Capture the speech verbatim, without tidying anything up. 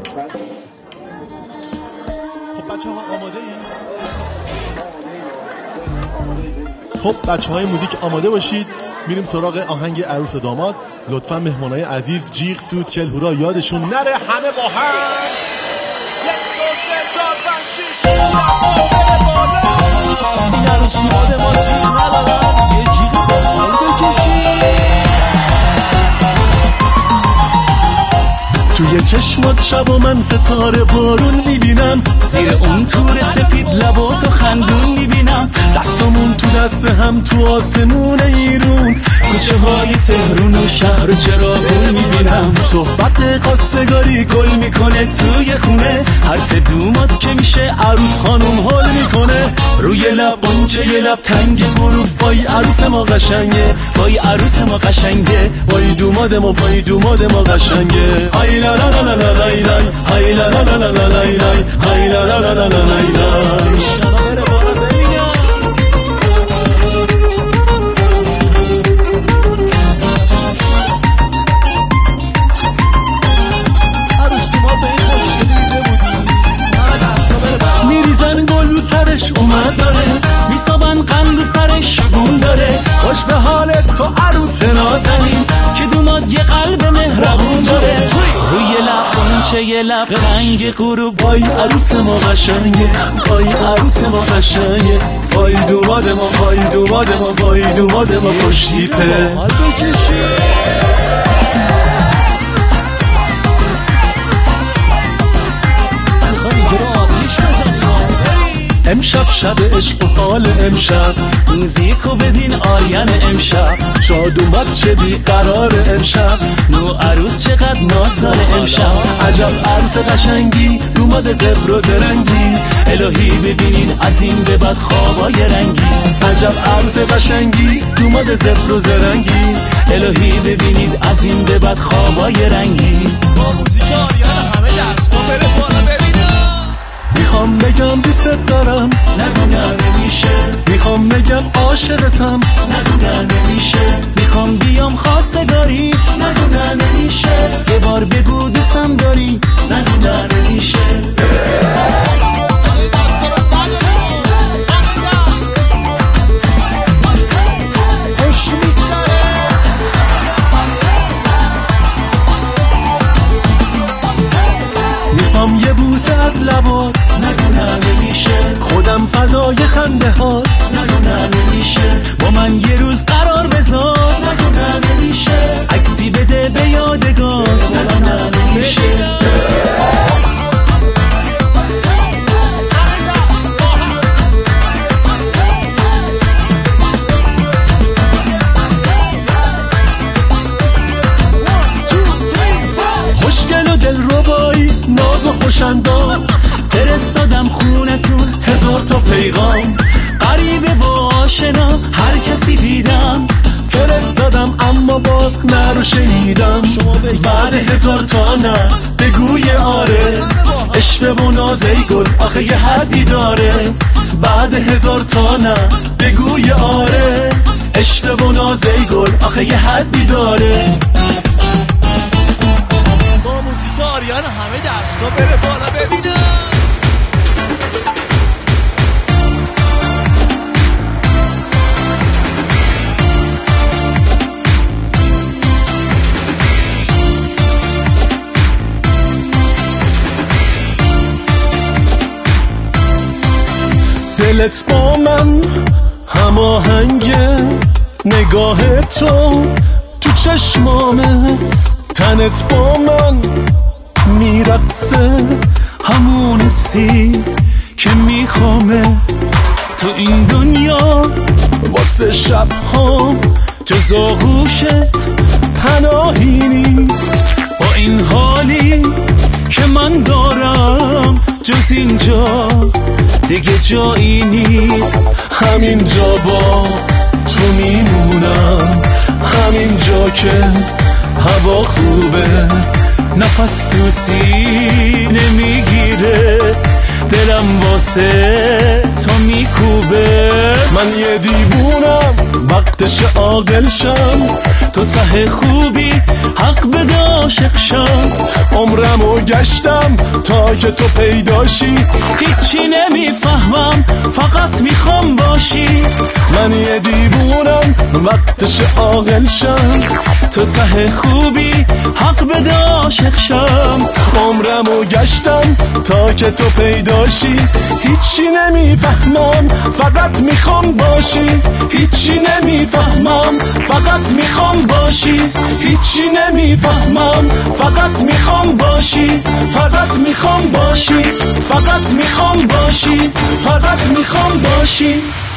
خب بچه ها آماده ایم؟ خب بچه های موزیک آماده باشید، میریم سراغ آهنگ عروس داماد. لطفا مهمانای عزیز جیغ سود کل هورا یادشون نره، همه با هم یک دو سه چهار پنج شیش این عروس داماد ما جیغ ندارن، یه جیغ بخواه بکشید توی چشمات شب و من ستاره بارون میبینم، زیر اون تور سپید لباتو خندون میبینم، دستامون تو دست هم تو آسمون ایرون، کوچه های تهرون و شهر و چراغون میبینم، صحبت خواستگاری گل میکنه توی خونه، حرف دومات که میشه عروس خانوم حال میکنه، روی لب قنچه یه لب تنگ غروب، وای عروس ما قشنگه، وای عروس ما قشنگه، وای دوماد ما وای دوماد ما قشنگه، های لا لا لا لا لا لای لای، های لا لا لا لا لا لای لای، های لا لا لا لا لا لای لای. میریزن گل رو سرش اومد داره، میسابن قند رو سرش شگون داره، خوش به حالت تو عروس نازنین که دوماد یه قلب مهربون داره، روی لب قنچه یه لب رنگ غروب، وای عروس ما قشنگه، وای عروس ما قشنگه، وای دوماد ما وای دوماد ما وای دوماد ما خوشتیپه. امشب شب عشق و حال امشب، موزیکو ببین آین امشب، شاد اومد چه بیقرار امشب، نو عروس چقدر ناز داره امشب، عجب عروس قشنگی دوماد زبر و زرنگی، الهی ببینین از این به بعد خوابای رنگی، عجب عروس قشنگی دوماد زبر و زرنگی، الهی ببینید از این به بعد خوابای رنگی. با موزیک آریان همه دستا بره بالا ببینم، میخوام بگم دوست دارم، نگو نه نمیشه، میخوام بگم عاشقتم، نگو نه نمیشه، میخوام بیام خواستگاری، نگو نه نمیشه، یه بار بگو دوستم داری، نگو نه نمیشه. میخوام یه بوسه از لبات، نگو نه نمیشه، خودم فدای خنده هات، نگو نه نمیشه، با من یه روز قرار بذار، نگو نه نمیشه، عکسی بده به یادگار، نگو نه نمیشه. خوشگل و دل ربایی ناز و خوشندام، فرستادم خونتون هزار تا پیغام، غریبه با آشنا هر کسی دیدم، فرستادم اما باز نه رو شنیدم، بعد هزار تا نه بگوی آره، عشق و نازه گل آخه یه حدی داره، بعد هزار تا نه بگوی آره، عشق و نازه گل آخه یه حدی داره. با موزیک آریان همه دستا بره بالا ببینم. دلت با من هماهنگه، نگاه تو تو چشمامه، تنت با من میرقصه، همون سی که میخوامه تو این دنیا، واسه شبها جز آغوشت پناهی نیست، با این حالی که من دارم جز اینجا دیگه جایی نیست، همینجا با تو میمونم، همینجا که هوا خوبه، نفس تو سینه میگیره، دلم واسه تو میکوبه، من یه دیوونم وقتش عاقل شم، تو ته خوبی حق بده عاشق شم، عمرمو گشتم تا که تو پیداشی. هیچی نمیفهمم فقط میخوام باشی. من یه دیوونم وقتش عاقل شم. تو ته خوبی حق بده عاشق شم. عمرمو گشتم تا که تو پیداشی. هیچی نمیفهمم فقط میخوام باشی. هیچی نمیفهمم فقط میخوام باشی. هیچی نمیفهمم فقط میخوام باشی. فقط میخوام باشی. فقط میخوام باشی. فقط میخوام باشی.